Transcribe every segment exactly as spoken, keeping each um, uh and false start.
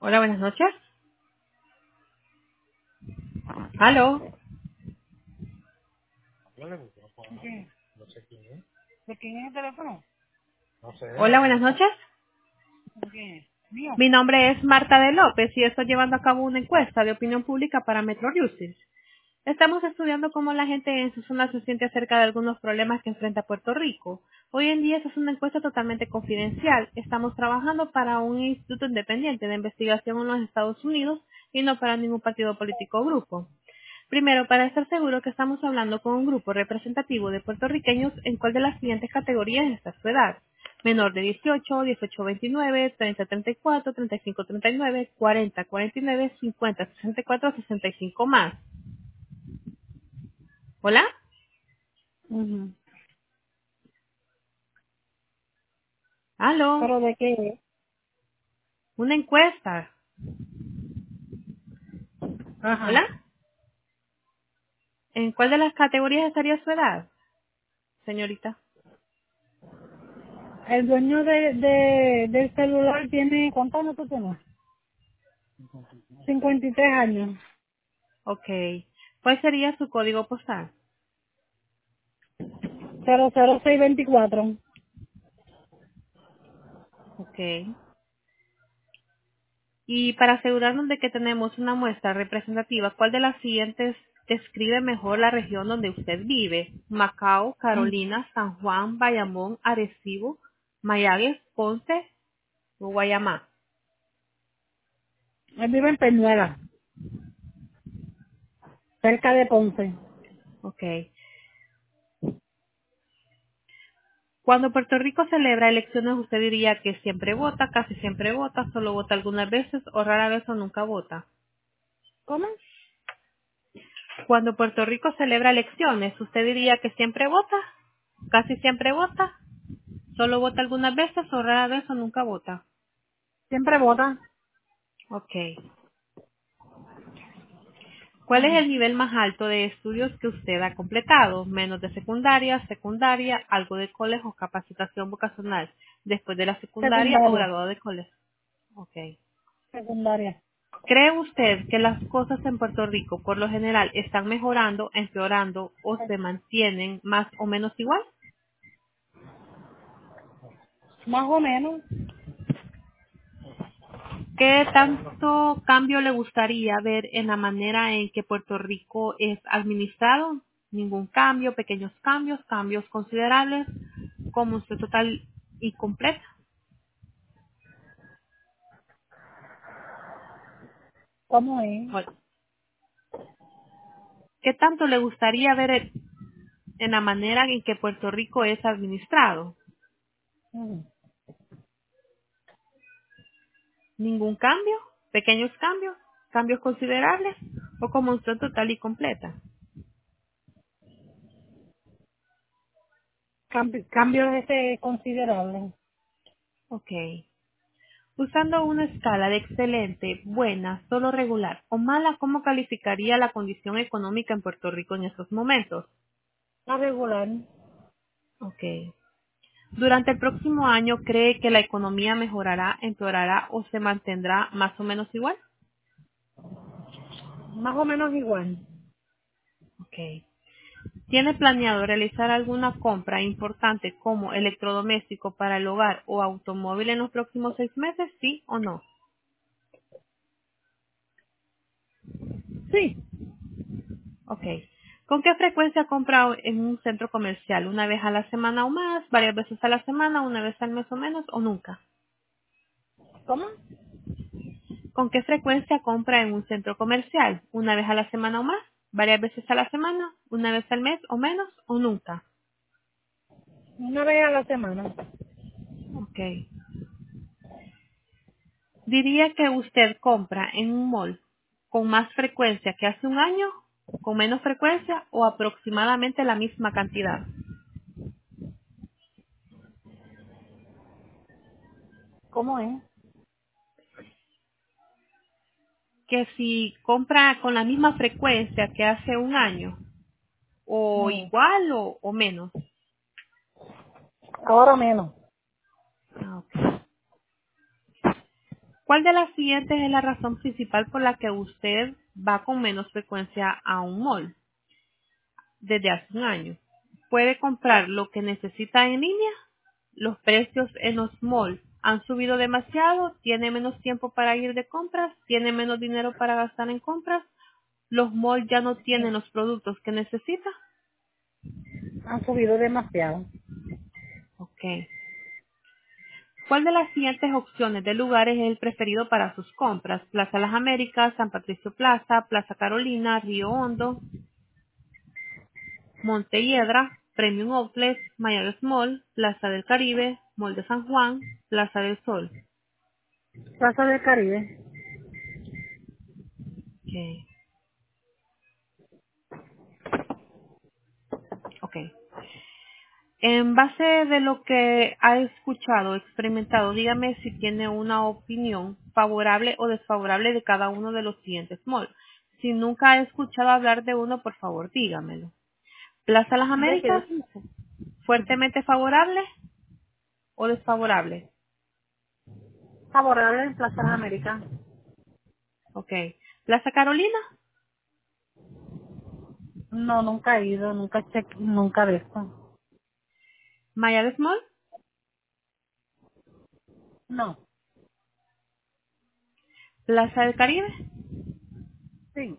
Hola, buenas noches. Aló. No le micrófono, ¿De qué? no sé quién es. ¿De quién es el teléfono? No sé, Hola, no buenas sé. noches. ¿De quién es? ¿Mío? Mi nombre es Marta de López y estoy llevando a cabo una encuesta de opinión pública para Metro Reuters. Estamos estudiando cómo la gente en su zona se siente acerca de algunos problemas que enfrenta Puerto Rico. Hoy en día esta es una encuesta totalmente confidencial. Estamos trabajando para un instituto independiente de investigación en los Estados Unidos y no para ningún partido político o grupo. Primero, para estar seguro que estamos hablando con un grupo representativo de puertorriqueños en cuál de las siguientes categorías está su edad. Menor de dieciocho, dieciocho a veintinueve, treinta a treinta y cuatro, treinta y cinco a treinta y nueve, cuarenta a cuarenta y nueve, cincuenta a sesenta y cuatro, sesenta y cinco más. ¿Hola? Ujú. ¿Aló? ¿Pero de qué es? Una encuesta. Ajá. ¿Hola? ¿En cuál de las categorías estaría su edad, señorita? El dueño de, de, del celular tiene, ¿cuántos años tú tienes? cincuenta y tres años. Ok. ¿Cuál sería su código postal? cero cero seis veinticuatro. Ok. Y para asegurarnos de que tenemos una muestra representativa, ¿cuál de las siguientes describe mejor la región donde usted vive? Macao, Mm. Carolina, San Juan, Bayamón, Arecibo, Mayagüez, Ponce o Guayamá. Él vive en Peñuela, cerca de Ponce. Ok. Cuando Puerto Rico celebra elecciones, ¿usted diría que siempre vota, casi siempre vota, solo vota algunas veces o rara vez o nunca vota? ¿Cómo? Cuando Puerto Rico celebra elecciones, ¿usted diría que siempre vota, casi siempre vota, solo vota algunas veces o rara vez o nunca vota? Siempre vota. Ok. ¿Cuál es el nivel más alto de estudios que usted ha completado? Menos de secundaria, secundaria, algo de colegio o capacitación vocacional. Después de la secundaria o Secundaria. graduado de colegio. Ok. Secundaria. ¿Cree usted que las cosas en Puerto Rico por lo general están mejorando, empeorando o se mantienen más o menos igual? Más o menos. ¿Qué tanto cambio le gustaría ver en la manera en que Puerto Rico es administrado? Ningún cambio, pequeños cambios, cambios considerables, como usted total y completa. ¿Cómo es? Bueno, ¿qué tanto le gustaría ver en la manera en que Puerto Rico es administrado? Ujú. Ningún cambio, pequeños cambios, cambios considerables o como usted total y completa. Cambi- cambios este considerables. Ok. Usando una escala de excelente, buena, solo regular o mala, ¿cómo calificaría la condición económica en Puerto Rico en estos momentos? La regular. Ok. Durante el próximo año, ¿cree que la economía mejorará, empeorará o se mantendrá más o menos igual? Más o menos igual. Ok. ¿Tiene planeado realizar alguna compra importante como electrodoméstico para el hogar o automóvil en los próximos seis meses? ¿Sí o no? Sí. Ok. ¿Con qué frecuencia compra en un centro comercial? ¿Una vez a la semana o más? ¿Varias veces a la semana? ¿Una vez al mes o menos? ¿O nunca? ¿Cómo? ¿Con qué frecuencia compra en un centro comercial? ¿Una vez a la semana o más? ¿Varias veces a la semana? ¿Una vez al mes o menos? ¿O nunca? Una vez a la semana. Ok. ¿Diría que usted compra en un mall con más frecuencia que hace un año? ¿Con menos frecuencia o aproximadamente la misma cantidad? ¿Cómo es? Que si compra con la misma frecuencia que hace un año, o Ujú. igual o, o menos. Ahora menos. Ah, ok. ¿Cuál de las siguientes es la razón principal por la que usted va con menos frecuencia a un mall desde hace un año? ¿Puede comprar lo que necesita en línea? ¿Los precios en los malls han subido demasiado? ¿Tiene menos tiempo para ir de compras? ¿Tiene menos dinero para gastar en compras? ¿Los malls ya no tienen los productos que necesita? Han subido demasiado. Ok. ¿Cuál de las siguientes opciones de lugares es el preferido para sus compras? Plaza Las Américas, San Patricio Plaza, Plaza Carolina, Río Hondo, Montelledra, Premium Outlet, Mayagüez Mall, Plaza del Caribe, Mall de San Juan, Plaza del Sol. Plaza del Caribe. Okay. Okay. En base de lo que ha escuchado, experimentado, dígame si tiene una opinión favorable o desfavorable de cada uno de los siguientes malls. Si nunca ha escuchado hablar de uno, por favor, dígamelo. Plaza Las ¿De qué? Américas, fuertemente favorable o desfavorable. Favorable en Plaza de América. Ok. Plaza Carolina, No, nunca he ido, nunca cheque, nunca de esto. Mayagüez Mall, No, Plaza del Caribe. sí.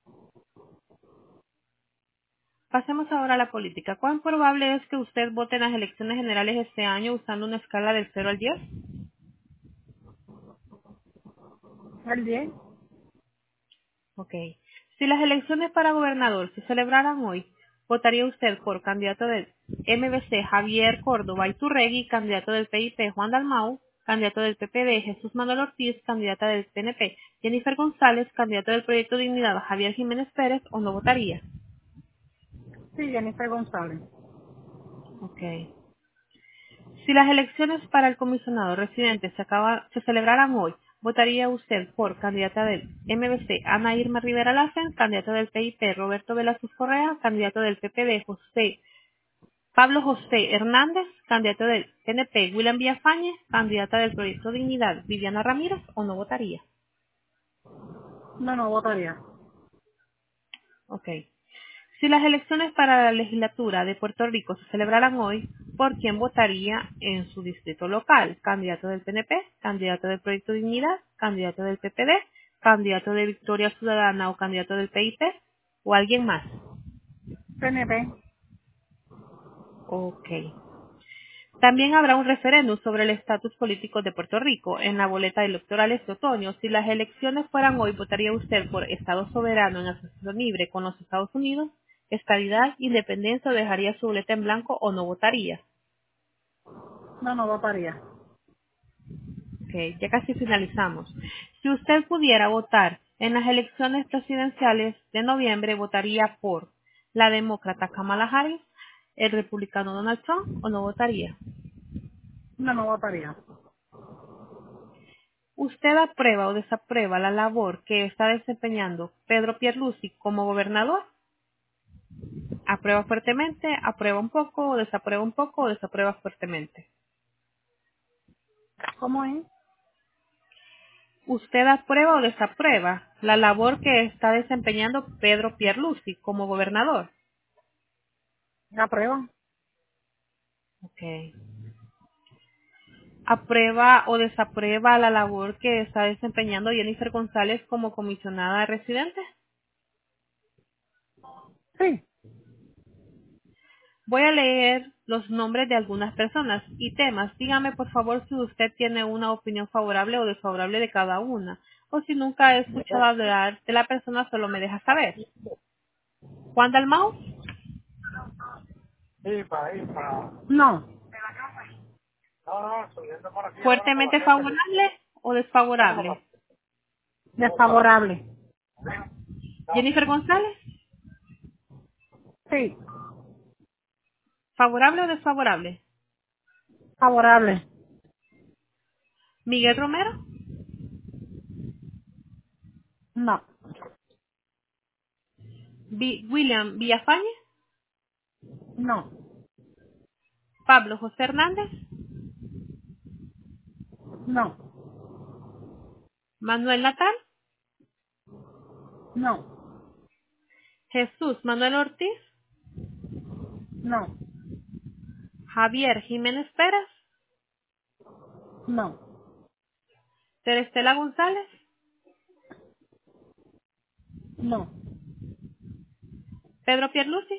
Pasemos ahora a la política. ¿Cuán probable es que usted vote en las elecciones generales este año usando una escala del cero al diez? ¿El diez? Ok. Si las elecciones para gobernador se celebraran hoy, ¿votaría usted por candidato del M V C Javier Córdoba Iturregui, candidato del P I P Juan Dalmau, candidato del P P D Jesús Manuel Ortiz, candidata del P N P Jennifer González, candidato del Proyecto Dignidad Javier Jiménez Pérez, o no votaría? Sí, Jennifer González. Ok. Si las elecciones para el comisionado residente se, acaba- se celebraran hoy, ¿votaría usted por candidata del M V C Ana Irma Rivera Lacen, candidato del P I P Roberto Velázquez Correa, candidato del P P D José Pablo José Hernández, candidato del P N P William Villafañe, candidata del Proyecto Dignidad Viviana Ramírez, o no votaría? No, no votaría. Ok. Si las elecciones para la legislatura de Puerto Rico se celebraran hoy, ¿por quién votaría en su distrito local? ¿Candidato del P N P? ¿Candidato del Proyecto Dignidad? ¿Candidato del P P D? ¿Candidato de Victoria Ciudadana o candidato del P I P? ¿O alguien más? P N P. Ok. También habrá un referéndum sobre el estatus político de Puerto Rico en la boleta electoral este otoño. Si las elecciones fueran hoy, ¿votaría usted por Estado soberano en asociación libre con los Estados Unidos, estadidad, independencia, o dejaría su boleta en blanco o no votaría? No, no votaría. Ok, ya casi finalizamos. Si usted pudiera votar en las elecciones presidenciales de noviembre, ¿votaría por la demócrata Kamala Harris, el republicano Donald Trump, o no votaría? No, no votaría. ¿Usted aprueba o desaprueba la labor que está desempeñando Pedro Pierluisi como gobernador? ¿Aprueba fuertemente, aprueba un poco, o desaprueba un poco, o desaprueba fuertemente? ¿Cómo es? ¿Usted aprueba o desaprueba la labor que está desempeñando Pedro Pierluisi como gobernador? ¿La prueba? Okay. ¿Aprueba o desaprueba la labor que está desempeñando Jennifer González como comisionada residente? Sí. Voy a leer los nombres de algunas personas y temas. Dígame, por favor, si usted tiene una opinión favorable o desfavorable de cada una. O si nunca ha escuchado hablar de la persona, solo me deja saber. Juan Dalmau, Sí, para ir, para... No. No, no, subiendo por aquí ahora por la fuertemente gente que... favorable o Vamos a desfavorable. pasar. Desfavorable. No, Jennifer González, Sí. favorable o desfavorable. Favorable. Miguel Romero, No. Vi- William Villafañe, No. Pablo José Hernández, No. Manuel Natal. No. Jesús Manuel Ortiz. No. Javier Jiménez Pérez. No. Terestela González. No. Pedro Pierluisi.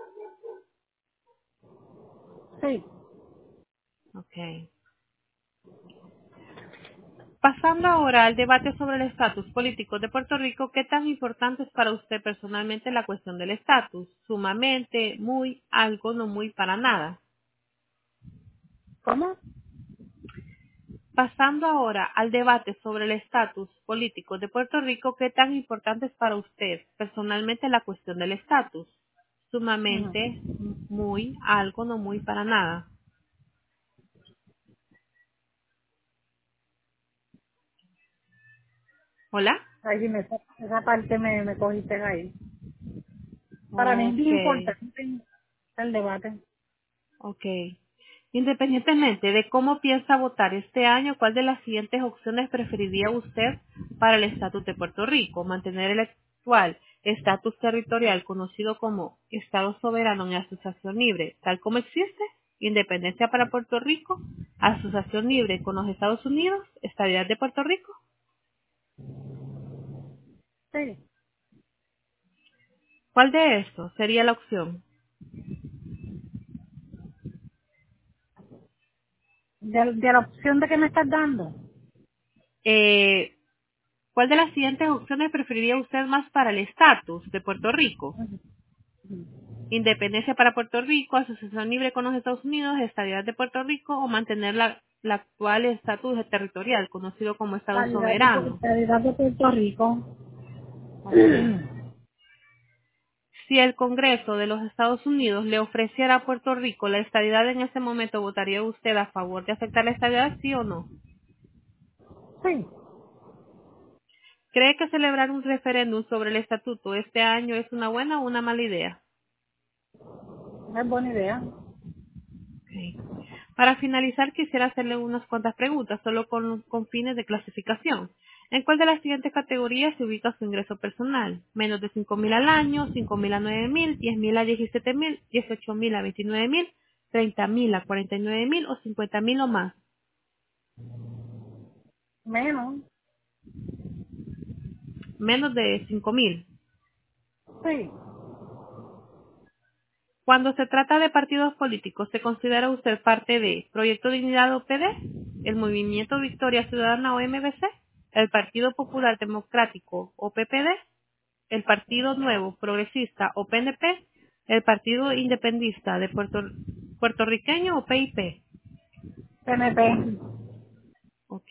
Sí. Ok. Pasando ahora al debate sobre el estatus político de Puerto Rico, ¿qué tan importante es para usted personalmente la cuestión del estatus? Sumamente, muy, algo, no muy, para nada. ¿Cómo? Pasando ahora al debate sobre el estatus político de Puerto Rico, ¿qué tan importante es para usted personalmente la cuestión del estatus? Ujú. Sumamente, muy, algo, no muy, para nada. ¿Hola? Ahí sí me, esa parte me, me cogiste ahí. Para mí es Ok, bien importante el debate. ok. Independientemente de cómo piensa votar este año, ¿cuál de las siguientes opciones preferiría usted para el estatus de Puerto Rico? Mantener el actual estatus territorial conocido como Estado soberano y asociación libre, tal como existe, independencia para Puerto Rico, asociación libre con los Estados Unidos, estabilidad de Puerto Rico. Sí. ¿Cuál de estos sería la opción? De, de la opción de que me estás dando. Eh, ¿Cuál de las siguientes opciones preferiría usted más para el estatus de Puerto Rico? Ujú. Ujú. Independencia para Puerto Rico, asociación libre con los Estados Unidos, estabilidad de Puerto Rico o mantener la, la actual estatus territorial, conocido como Estado Calidad de, Pu- soberano. calidad de Puerto Rico. Ok. Si el Congreso de los Estados Unidos le ofreciera a Puerto Rico la estabilidad en ese momento, ¿votaría usted a favor de aceptar la estabilidad, sí o no? Sí. ¿Cree que celebrar un referéndum sobre el estatuto este año es una buena o una mala idea? Es buena idea. Ok. Para finalizar, quisiera hacerle unas cuantas preguntas, solo con, con fines de clasificación. ¿En cuál de las siguientes categorías se ubica su ingreso personal? Menos de cinco mil al año, cinco mil a nueve mil, diez mil a diecisiete mil, dieciocho mil a veintinueve mil, treinta mil a cuarenta y nueve mil o cincuenta mil o más. Menos. Menos de cinco mil. Sí. Cuando se trata de partidos políticos, ¿se considera usted parte de Proyecto Dignidad o P D, el Movimiento Victoria Ciudadana o M V C, el Partido Popular Democrático o P P D, el Partido Nuevo Progresista o P N P, el Partido Independentista de Puerto, Puertorriqueño o P I P? P N P. Ok.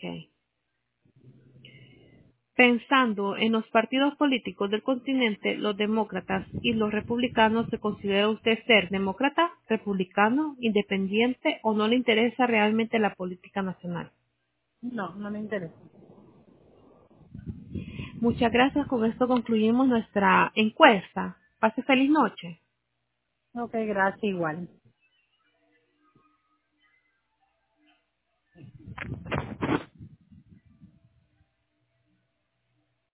Pensando en los partidos políticos del continente, los demócratas y los republicanos, ¿se considera usted ser demócrata, republicano, independiente o no le interesa realmente la política nacional? No, no me interesa. Muchas gracias. Con esto concluimos nuestra encuesta. Pase feliz noche. Ok, gracias igual.